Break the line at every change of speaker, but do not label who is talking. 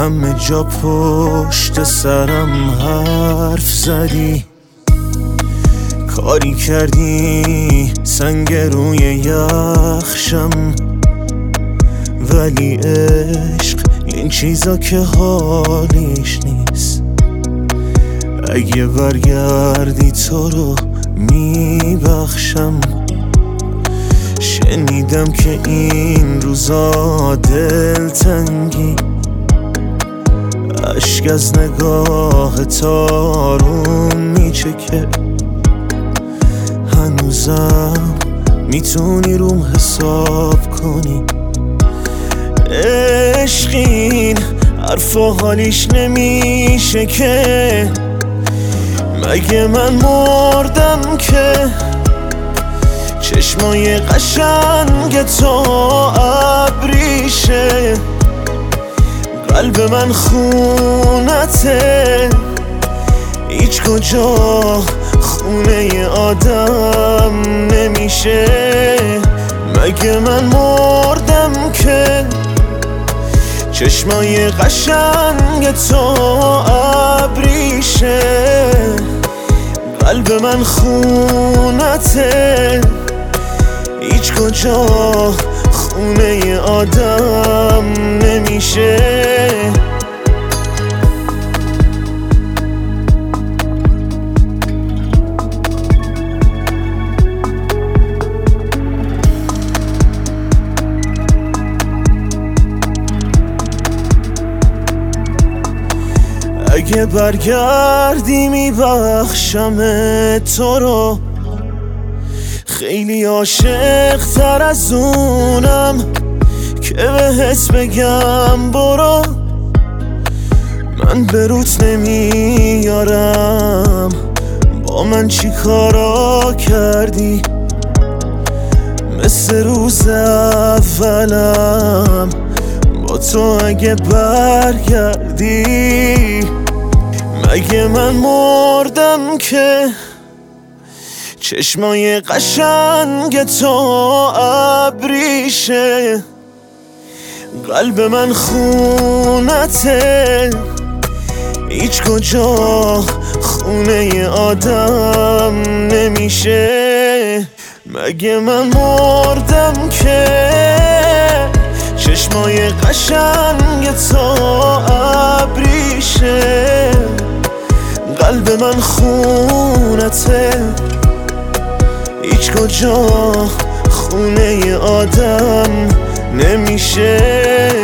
همه جا پشت سرم حرف زدی، کاری کردی سنگ روی یخشم، ولی عشق این چیزا که حالیش نیست. اگه برگردی تو رو میبخشم. شنیدم که این روزا دلتنگی، اشک از نگاه تارون میچکه. هنوزم میتونی روم حساب کنی. عشقین حرفا حالیش نمیشه که، مگه من مردم که چشمای قشنگ تو ابریشه. قلب من خونته، هیچ کجا خونه آدم نمیشه. مگه من مردم که چشمای قشنگ تو ابریشه. قلب من خونته، هیچ کجا خونه آدم نمیشه. اگه برگردی میبخشم تو رو، خیلی عاشق تر از اونم که بهت بگم برو. من به روت نمیارم، با من چی کارا کردی؟ مثل روز اولم با تو اگه برگردی. مگه من مردم که چشمای قشنگ تو ابریشه. قلب من خونته، هیچ کجا خونه آدم نمیشه. مگه من مردم که چشمای قشنگ تو ابریشه. قلب من خونته، هیچ کجا خونه آدم نمیشه.